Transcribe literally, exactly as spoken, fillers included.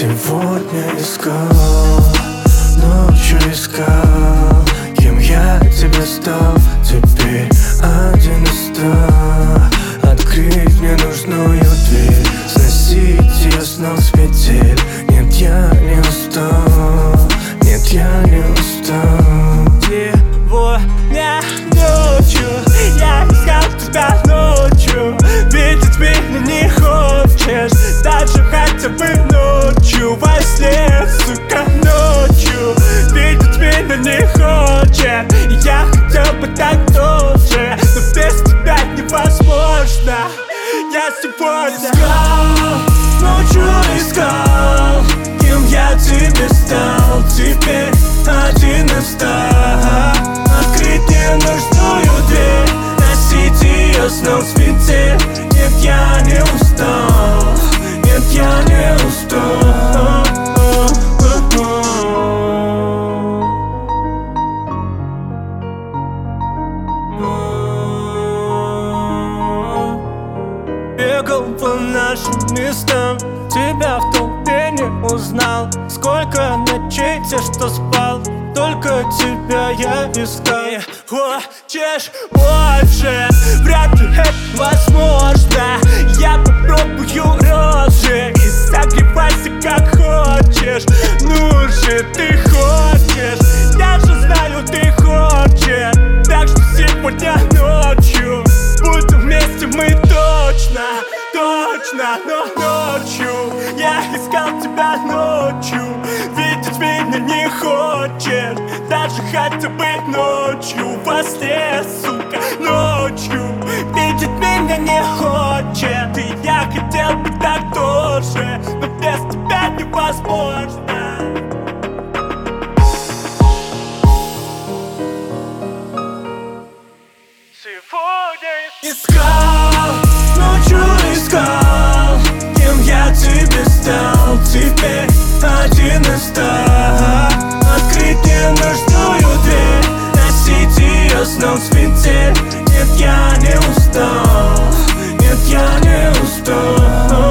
Сегодня искал, ночью искал, кем я тебе стал. Теперь один из ста. Открыть мне нужную дверь, сносить ее с ног с петель. Нет, я не устал, нет, я не устал. Сегодня ночью я искал тебя ночью. Видеть меня не хочешь, даже хотя бы ночью. Во сне, сука, ночью видеть меня не хочет. И я хотел бы так тоже, но без тебя невозможно. Я сегодня искал, ночью искал, кем я тебе стал. Теперь один из ста. Открыть мне нужную дверь, носить ее снова с петель. Нет, я не устал, нет, я не устал. Бегал по нашим местам, тебя в толпе не узнал. Сколько ночей те, что спал, только тебя я искал. И хочешь больше, вряд ли это возможно. Я попробую рожи и согревайся как хочешь. Ну же, ты хочешь, я же знаю, ты хочешь. Так что сегодня ночью будем вместе мы точно, точно, но ночью я искал тебя ночью. Видеть меня не хочет, даже хотя бы ночью. Во сне, сука, ночью видеть меня не хочет. И я хотел бы так тоже, но без тебя невозможно. Сегодня искал, ночью искал, кем я тебе стал. Теперь один из ста. Открыть мне нужную дверь, носить ее снова с петель. Нет, я не устал, нет, я не устал.